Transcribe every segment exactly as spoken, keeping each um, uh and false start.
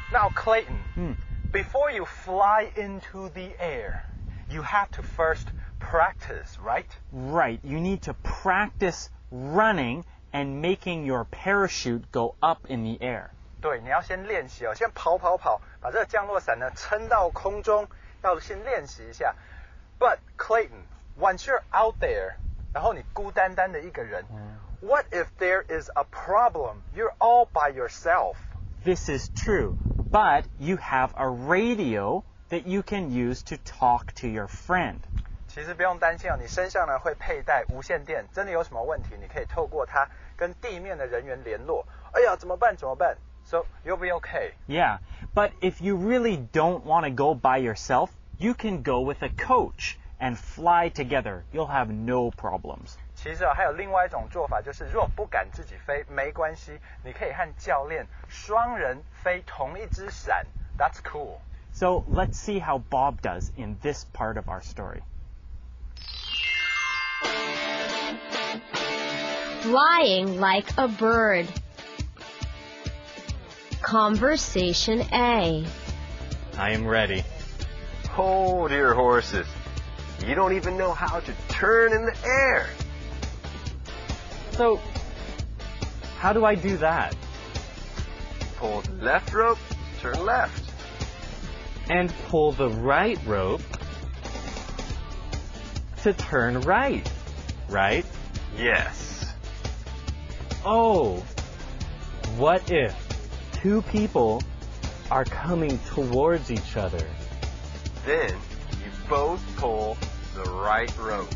Now, Clayton, Hmm. before you fly into the air, you have to first practice, right? Right. You need to practice running and making your parachute go up in the air. 对，你要先练习哦，先跑跑跑，把这个降落伞呢撑到空中，要先练习一下。But Clayton, once you're out there, 然后你孤单单的一个人、嗯、，What if there is a problem? You're all by yourself. This is true, but you have a radio that you can use to talk to your friend. 其实不用担心哦，你身上呢会佩戴无线电，真的有什么问题，你可以透过它跟地面的人员联络。哎呀，怎么办？怎么办？ So you'll be okay. Yeah, but if you really don't want to go by yourself, you can go with a coach and fly together. You'll have no problems. 其实啊，还有另外一种做法，就是如果不敢自己飞，没关系，你可以和教练双人飞同一只伞。That's cool. So let's see how Bob does in this part of our story. Flying like a bird. Conversation A. I am ready. Hold your horses. You don't even know how to turn in the air. So, how do I do that? Pull the left rope, turn left. And pull the right rope to turn right, right? Yes. Oh, what if two people are coming towards each other? Then you both pull the right rope.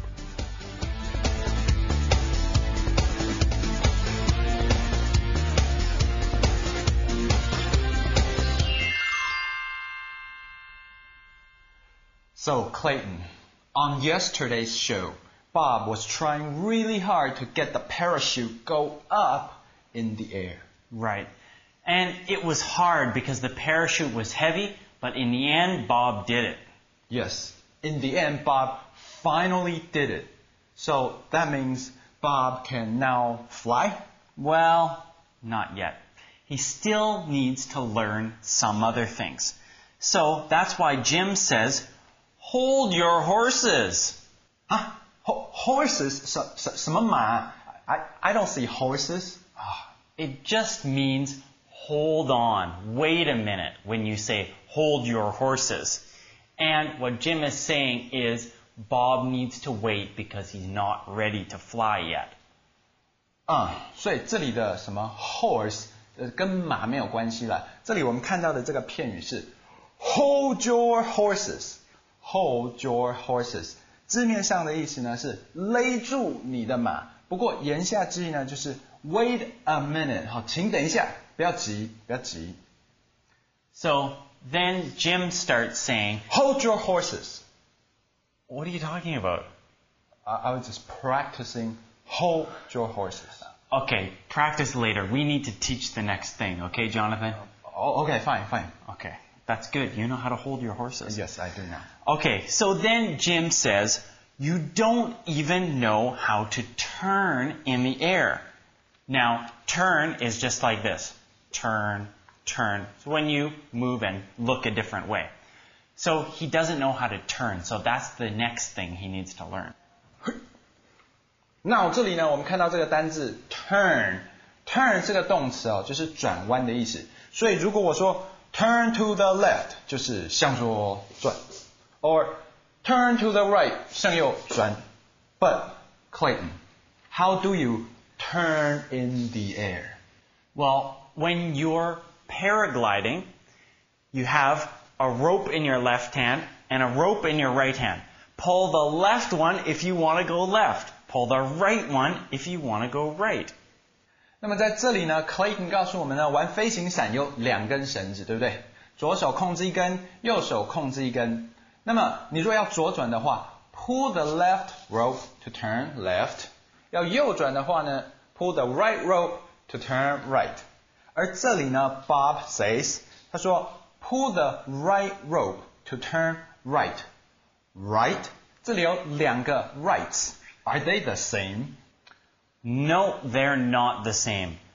So, Clayton, on yesterday's show, Bob was trying really hard to get the parachute go up in the air. Right. And it was hard because the parachute was heavy, but in the end, Bob did it. Yes. In the end, Bob finally did it. So that means Bob can now fly? Well, not yet. He still needs to learn some other things. So that's why Jim says, hold your horses. Huh? Ho- horses? 什什什么马? I, I don't see horses. It just means hold on, wait a minute when you say hold your horses. And what Jim is saying is Bob needs to wait because he's not ready to fly yet. 嗯，所以这里的什么 horse 呃跟马没有关系了。这里我们看到的这个片语是 hold your horses. Hold your horses. 字面上的意思呢是勒住你的马，不过言下之意呢就是 wait a minute. 好，请等一下，不要急，不要急。 So then Jim starts saying, hold your horses. What are you talking about? I, I was just practicing hold your horses. Okay, practice later. We need to teach the next thing, okay, Jonathan? Oh, okay, fine, fine. Okay, that's good. You know how to hold your horses. Yes, I do now. Okay, so then Jim says, you don't even know how to turn in the air. Now, turn is just like this. Turn, turn. So when you move and look a different way. So he doesn't know how to turn. So that's the next thing he needs to learn. 那这里呢，我们看到这个单字 turn，turn 这个动词哦，就是转弯的意思。所以如果我说 turn to the left， 就是向左转 ，or turn to the right， 向右转。But Clayton, how do you turn in the air? Well, when you're paragliding, you have a rope in your left hand and a rope in your right hand. Pull the left one if you want to go left. Pull the right one if you want to go right. 那么在这里呢 ，Clayton 告诉我们呢，玩飞行伞有两根绳子，对不对？左手控制一根，右手控制一根。那么你若要左转的话 ，pull the left rope to turn left。要右转的话呢 ，pull the right rope to turn right。而这里呢 ，Bob says， 他说 pull the right rope to turn right。Right， 这里有两个 rights。Are they the same? No, they're not the same.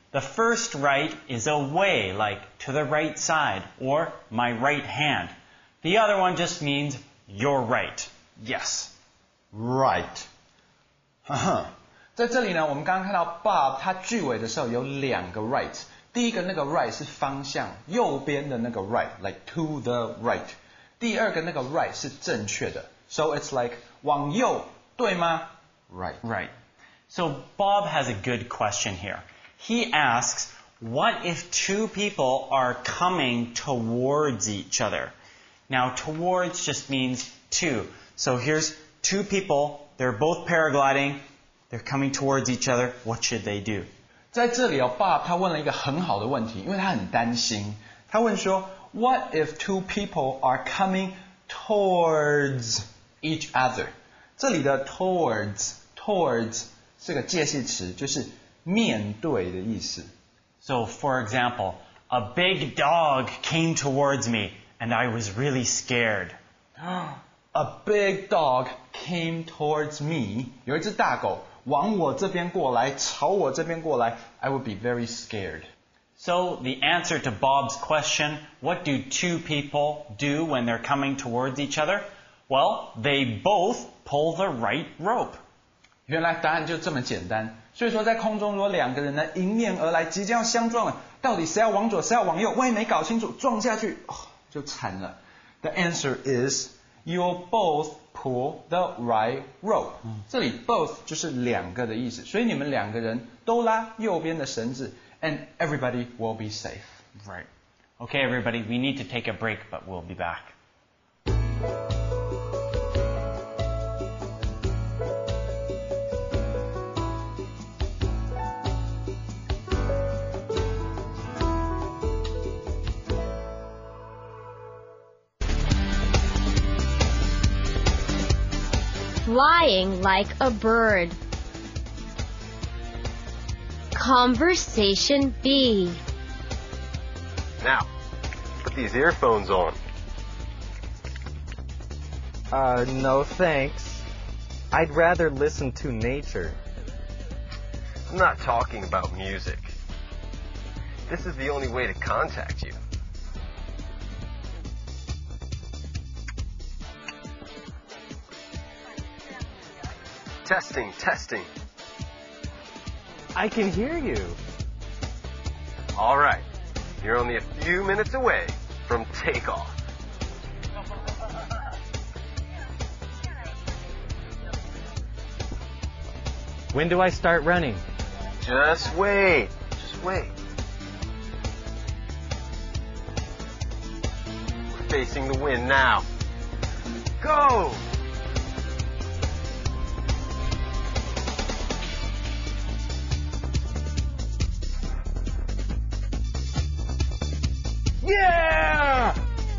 The first right is away, like to the right side, or my right hand. The other one just means you're right. Yes. Right. 哈哈，在这里呢，我们刚刚看到 Bob 他句尾的时候有两个 right。第一个那个 right 是方向，右边的那个 right，like to the right。第二个那个 right 是正确的 ，so it's like 往右，对吗 ？Right. Right. So Bob has a good question here. He asks, what if two people are coming towards each other? Now, towards just means to. So here's two people, they're both paragliding, they're coming towards each other. What should they do? 在这里哦 ，Bob 他问了一个很好的问题，因为他很担心。他问说 ，What if two people are coming towards each other？ 这里的 towards towards 是个介系词，就是面对的意思。 So, for example, a big dog came towards me, and I was really scared. A big dog came towards me. 有一只大狗往我这边过来，朝我这边过来 I would be very scared. So, the answer to Bob's question, what do two people do when they're coming towards each other? Well, they both pull the right rope. 原来答案就这么简单。所以说，在空中如果两个人呢迎面而来，即将要相撞了，到底谁要往左，谁要往右？万一没搞清楚，撞下去，哦，就惨了。The answer is you'll both pull the right rope. 这里 both 就是两个的意思，所以你们两个人都拉右边的绳子 ，and everybody will be safe. Right. Okay, everybody, we need to take a break, but we'll be back. Flying like a bird. Conversation B. Now, put these earphones on. Uh, no thanks. I'd rather listen to nature. I'm not talking about music. This is the only way to contact you. Testing, testing. I can hear you. All right. You're only a few minutes away from takeoff. When do I start running? Just wait. Just wait. We're facing the wind now. Go! Yeah!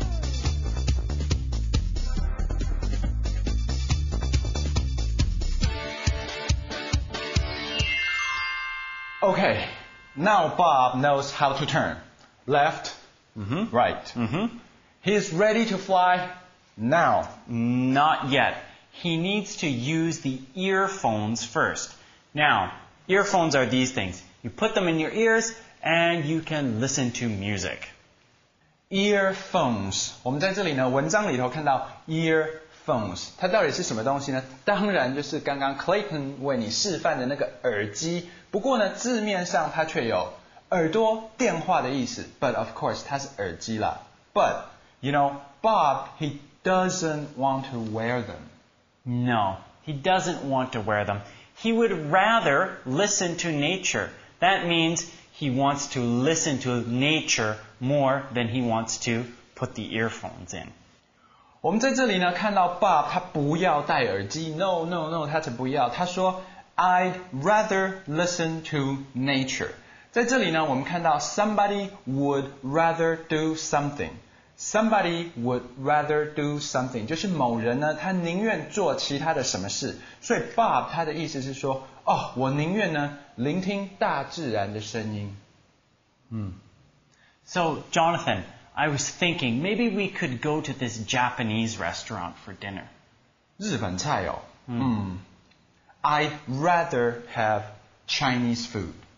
Okay, now Bob knows how to turn. Left, Mm-hmm. right. Mm-hmm. He's ready to fly now. Not yet. He needs to use the earphones first. Now, earphones are these things. You put them in your ears and you can listen to music. Earphones， 我们在这里呢，文章里头看到 earphones， 它到底是什么东西呢？当然就是刚刚 Clayton 为你示范的那个耳机。不过呢，字面上它却有耳朵、电话的意思。But of course， 它是耳机啦。But you know, Bob he doesn't want to wear them. No, he doesn't want to wear them. He would rather listen to nature. That means he wants to listen to nature more than he wants to put the earphones in. 我们在这里呢看到 Bob 他不要戴耳机 ，no no no， 他才不要。他说 I'd rather listen to nature。在这里呢，我们看到 somebody would rather do something。Somebody would rather do something， 就是某人呢，他宁愿做其他的什么事。所以 Bob 他的意思是说，哦，我宁愿呢聆听大自然的声音。嗯。 So, Jonathan, I was thinking maybe we could go to this Japanese restaurant for dinner. 日本菜哦。嗯。I'd rather have Chinese food.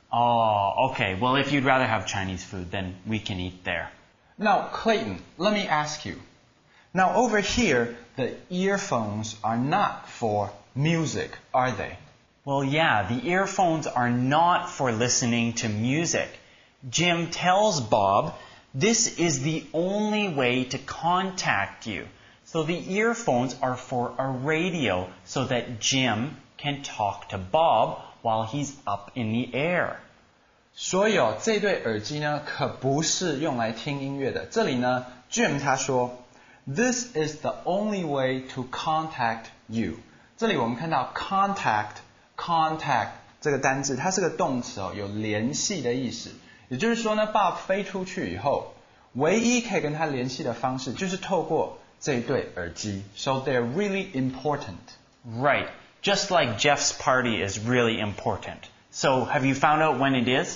Oh, okay. Well, if you'd rather have Chinese food, then we can eat there. Now, Clayton, let me ask you. Now, over here, the earphones are not for music, are they? Well, yeah, the earphones are not for listening to music. Jim tells Bob this is the only way to contact you. So the earphones are for a radio so that Jim can talk to Bob while he's up in the air. 所以哦，这对耳机呢，可不是用来听音乐的。这里呢 ，Jim 他说 ，This is the only way to contact you。这里我们看到 contact，contact 这个单字，它是个动词哦，有联系的意思。也就是说呢 ，Bob 飞出去以后，唯一可以跟他联系的方式就是透过这一对耳机。So they're really important. Right. Just like Jeff's party is really important. So, have you found out when it is?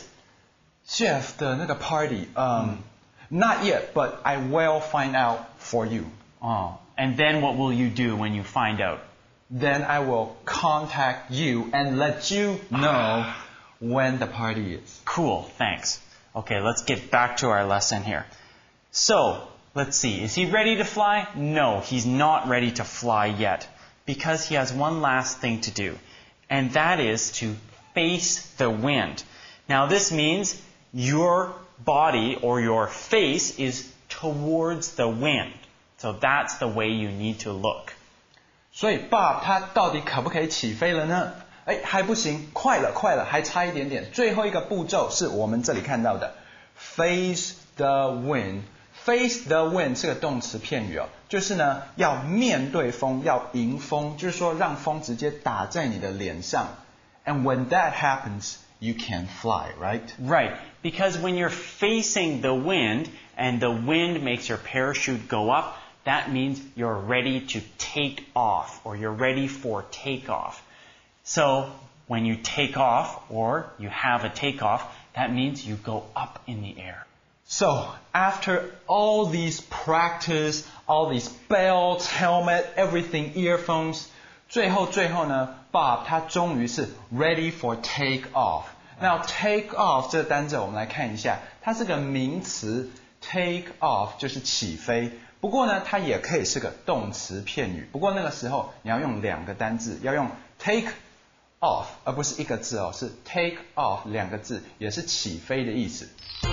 Jeff 的那个 party, um, not yet, but I will find out for you. Oh. And then what will you do when you find out? Then I will contact you and let you know when the party is. Cool, thanks. Okay, let's get back to our lesson here. So, let's see. Is he ready to fly? No, he's not ready to fly yet, because he has one last thing to do, and that is to face the wind. Now, this means your body or your face is towards the wind. So that's the way you need to look. 所以 Bob 他到底可不可以起飞了呢？哎，还不行，快了，快了，还差一点点。最后一个步骤是我们这里看到的 face the wind。face the wind 是个动词片语哦，就是呢要面对风，要迎风，就是说让风直接打在你的脸上。And when that happens, you can fly, right? Right, because when you're facing the wind and the wind makes your parachute go up, that means you're ready to take off or you're ready for takeoff. So when you take off or you have a takeoff, that means you go up in the air. So after all these practice, all these belts, helmet, everything, earphones, 最后最后呢 Bob 他终于是 ready for take off. Now take off 这个单字我们来看一下，它是个名词 take off 就是起飞。不过呢它也可以是个动词片语。不过那个时候你要用两个单字，要用 take off 而不是一个字哦，是 take off 两个字，也是起飞的意思。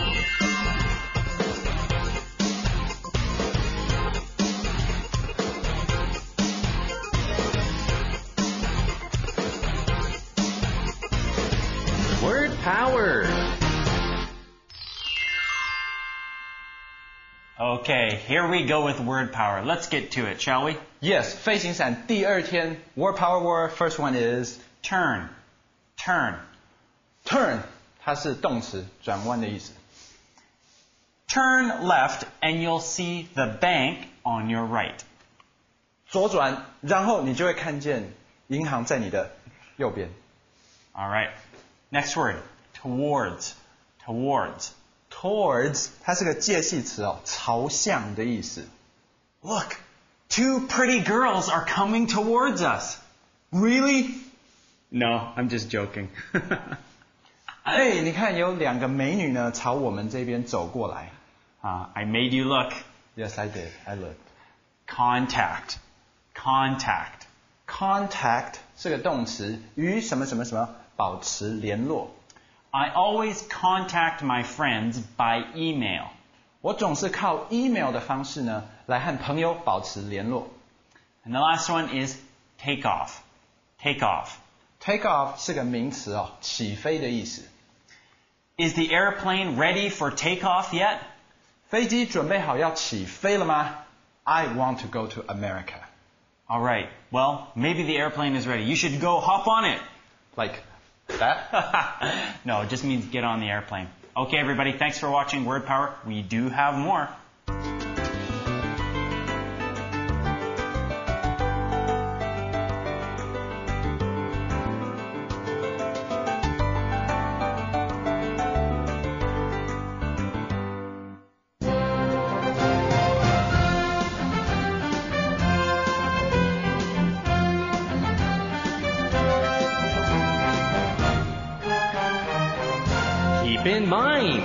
Word power. Okay, here we go with word power. Let's get to it, shall we? Yes, 飞行伞第二天 word power word first one is turn. Turn. turn 它是动词转弯的意思。 Turn left and you'll see the bank on your right. 左转，然后你就会看见银行在你的右边。 All right. Next word. Towards. Towards. Towards 它是个介系词哦，朝向的意思。 Look, two pretty girls are coming towards us. Really? No, I'm just joking. 哎，你看有两个美女呢朝我们这边走过来。 uh, I made you look. Yes, I did. I looked. Contact. Contact. Contact 是个动词，与什么什么什么保持联络。 I always contact my friends by email. 我总是靠 email 的方式呢来和朋友保持联络。 And the last one is take off. Take off. Take off 是个名词哦，起飞的意思。 Is the airplane ready for takeoff yet? 飞机准备好要起飞了吗？ I want to go to America. All right. Well, maybe the airplane is ready. You should go hop on it. Like that? No, it just means get on the airplane. Okay, everybody, thanks for watching Word Power. We do have more. keep in mind.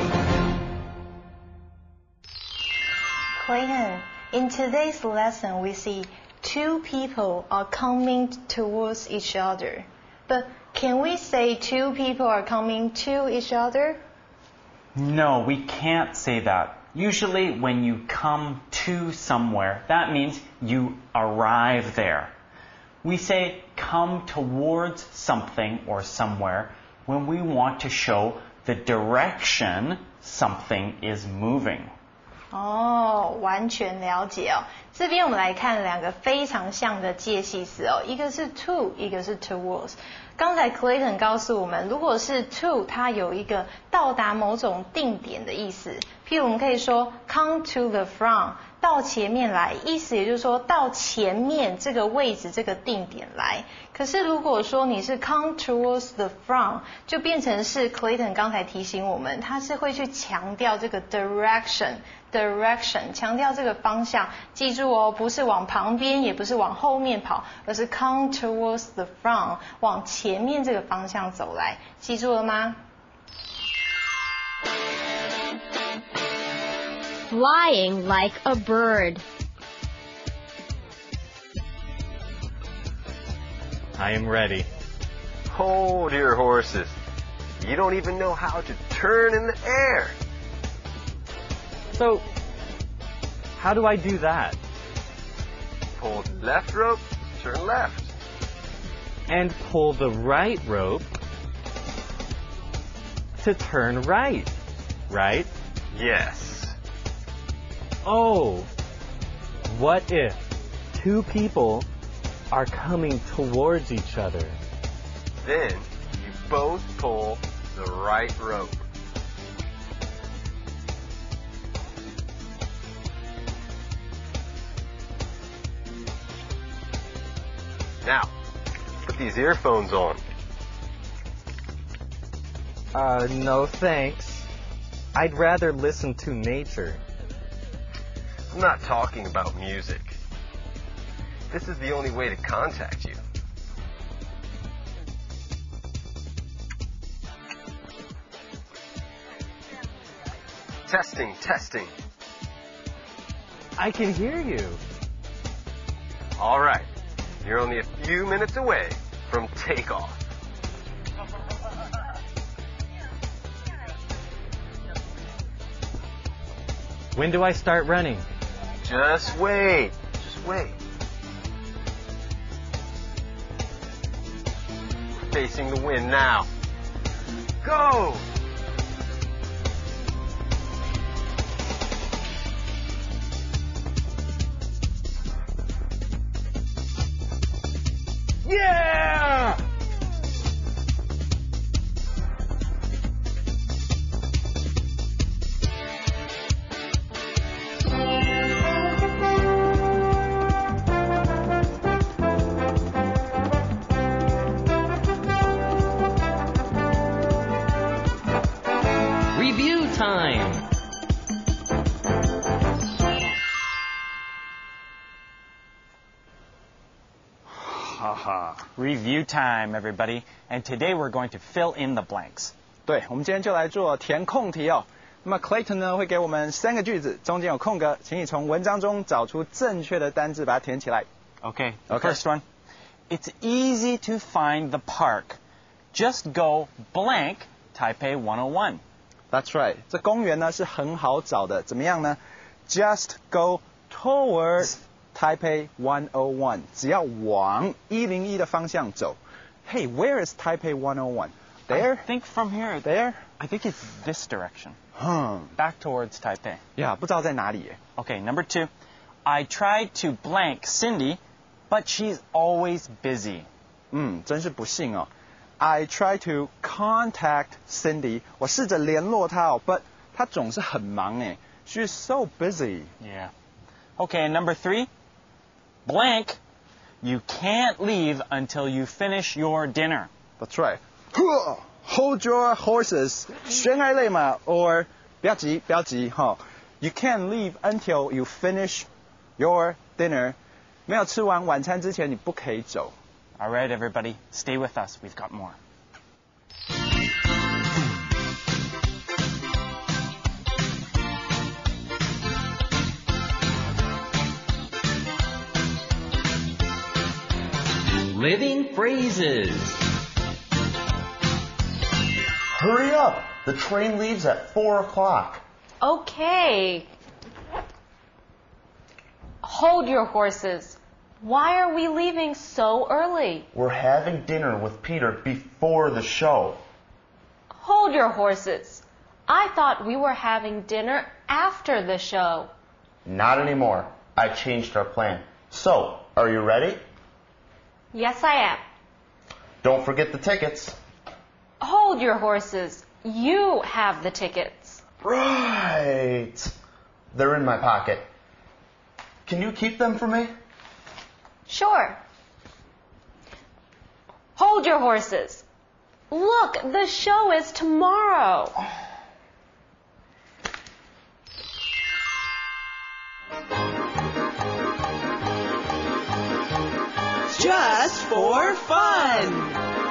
Clayton, in today's lesson, we see two people are coming towards each other. But can we say two people are coming to each other? No, we can't say that. Usually when you come to somewhere, that means you arrive there. We say come towards something or somewhere when we want to show the direction something is moving. 哦，完全了解哦。这边我们来看两个非常像的介系词哦，一个是 to， 一个是 towards。刚才 Clayton 告诉我们，如果是 to， 它有一个到达某种定点的意思。譬如我们可以说 come to the front， 到前面来，意思也就是说到前面这个位置这个定点来。可是如果说你是 come towards the front， 就变成是 Clayton 刚才提醒我们，他是会去强调这个 direction。direction 强调这个方向，记住哦，不是往旁边，也不是往后面跑，而是 come towards the front， 往前面这个方向走来，记住了吗？ Flying like a bird. I am ready. Hold your horses. You don't even know how to turn in the air. So, how do I do that? Pull the left rope, turn left. And pull the right rope to turn right, right? Yes. Oh, what if two people are coming towards each other? Then you both pull the right rope. Now, put these earphones on. Uh, no thanks. I'd rather listen to nature. I'm not talking about music. This is the only way to contact you. Testing, testing. I can hear you. All right. You're only a few minutes away from takeoff. When do I start running? Just wait. Just wait. Facing the wind now. Go! Yeah! Review time. Haha. Review time, everybody. And today we're going to fill in the blanks. 对，我们今天就来做填空题哦。那么 Clayton 呢会给我们三个句子，中间有空格，请你从文章中找出正确的单字，把它填起来。 Okay, the Okay. first one. It's easy to find the park. Just go blank Taipei one oh one. That's right， 这公园呢是很好找的，怎么样呢 ？Just go towards Taipei one oh one， 只要往一零一的方向走。Hey, where is Taipei one oh one? There? I think from here. There? I think it's this direction. Hmm. Back towards Taipei. Yeah, 不知道在哪里耶。 Okay, number two. I tried to blank Cindy, but she's always busy. 嗯，真是不幸哦。I try to contact Cindy， 我试着联络她哦 ，but 她总是很忙哎。She's so busy. Yeah. Okay, and number three. Blank. You can't leave until you finish your dinner. That's right. Hold your horses. 悬崖勒马 or 不要急，不要急哈。You can't leave until you finish your dinner. 没有吃完晚餐之前，你不可以走。 All right, everybody, stay with us. We've got more. Living phrases. Hurry up! The train leaves at four o'clock. Okay. Hold your horses. Why are we leaving so early? We're having dinner with Peter before the show. Hold your horses. I thought we were having dinner after the show. Not anymore. I changed our plan. So, are you ready? Yes, I am. Don't forget the tickets. Hold your horses. You have the tickets. Right. They're in my pocket. Can you keep them for me? Sure. Hold your horses. Look, the show is tomorrow. Just for fun.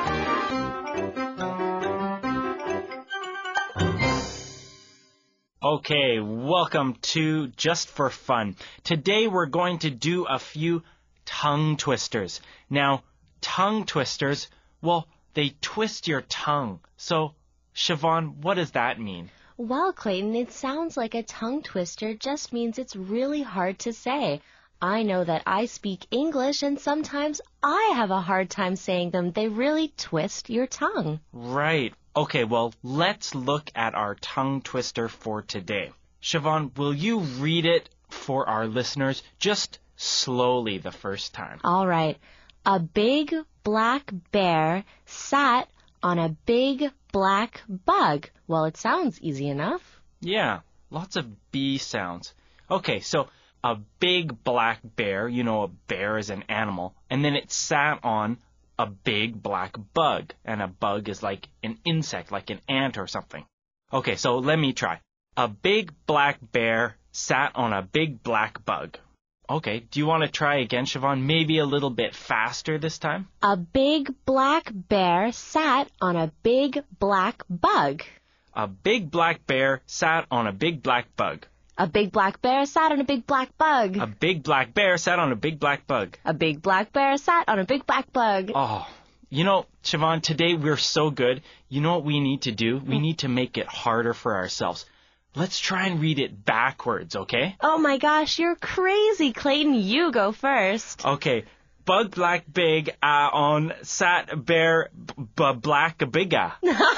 Okay, welcome to Just for Fun. Today we're going to do a few tongue twisters. Now, tongue twisters, well, they twist your tongue. So, Siobhan, what does that mean? Well, Clayton, it sounds like a tongue twister just means it's really hard to say. I know that I speak English and sometimes I have a hard time saying them. They really twist your tongue. Right. Okay, well, let's look at our tongue twister for today. Siobhan, will you read it for our listeners just slowly the first time? All right. A big black bear sat on a big black bug. Well, it sounds easy enough. Yeah, lots of B sounds. Okay, so a big black bear, you know, a bear is an animal, and then it sat on a big black bug, and a bug is like an insect, like an ant or something. Okay, so let me try. A big black bear sat on a big black bug. Okay, do you want to try again, Siobhan? Maybe a little bit faster this time? A big black bear sat on a big black bug. A big black bear sat on a big black bug. A big black bear sat on a big black bug. A big black bear sat on a big black bug. A big black bear sat on a big black bug. Oh, you know, Siobhan, today we're so good. You know what we need to do? We need to make it harder for ourselves. Let's try and read it backwards, okay? Oh my gosh, you're crazy, Clayton. You go first. Okay. Bug black big uh, on sat bear b- black bigga.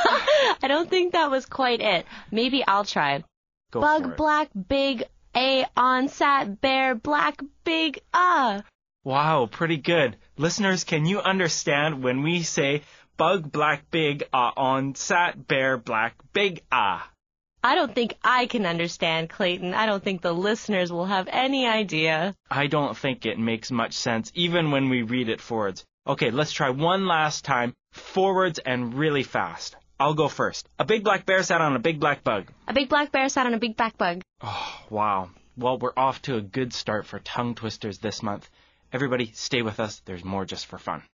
I don't think that was quite it. Maybe I'll try. Go Bug for it. black big a on sat bear black big ah. Wow, pretty good. Listeners, can you understand when we say bug black big uh, on sat bear black big ah? I don't think I can understand, Clayton. I don't think the listeners will have any idea. I don't think it makes much sense, even when we read it forwards. Okay, let's try one last time, forwards and really fast. I'll go first. A big black bear sat on a big black bug. A big black bear sat on a big black bug. Oh, wow. Well, we're off to a good start for tongue twisters this month. Everybody, stay with us. There's more Just for Fun.